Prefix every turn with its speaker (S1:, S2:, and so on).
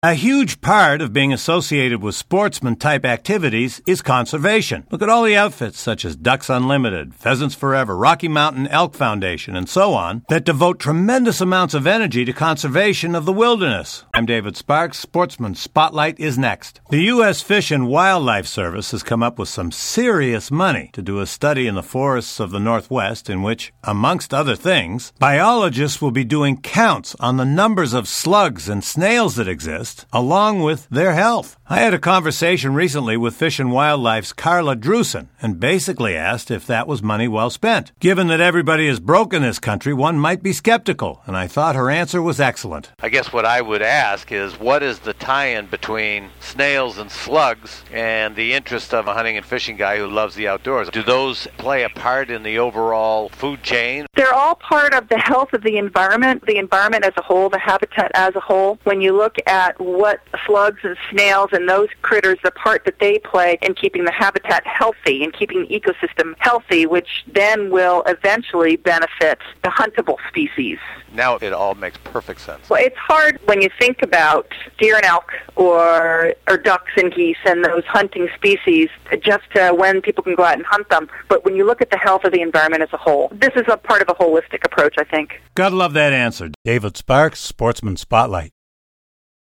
S1: A huge part of being associated with sportsman-type activities is conservation. Look at all the outfits such as Ducks Unlimited, Pheasants Forever, Rocky Mountain Elk Foundation, and so on, that devote tremendous amounts of energy to conservation of the wilderness. I'm David Sparks. Sportsman Spotlight is next. The U.S. Fish and Wildlife Service has come up with some serious money to do a study in the forests of the Northwest in which, amongst other things, biologists will be doing counts on the numbers of slugs and snails that exist, along with their health. I had a conversation recently with Fish and Wildlife's Carla Drusen and basically asked if that was money well spent. Given that everybody is broke in this country, one might be skeptical, and I thought her answer was excellent.
S2: I guess what I would ask is, what is the tie-in between snails and slugs and the interest of a hunting and fishing guy who loves the outdoors? Do those play a part in the overall food chain?
S3: They're all part of the health of the environment as a whole, the habitat as a whole. When you look at what slugs and snails and those critters, the part that they play in keeping the habitat healthy and keeping the ecosystem healthy, which then will eventually benefit the huntable species.
S2: Now it all makes perfect sense.
S3: Well, it's hard when you think about deer and elk or ducks and geese and those hunting species just when people can go out and hunt them. But when you look at the health of the environment as a whole, this is a part of a holistic approach, I think.
S1: Gotta love that answer. David Sparks, Sportsman Spotlight.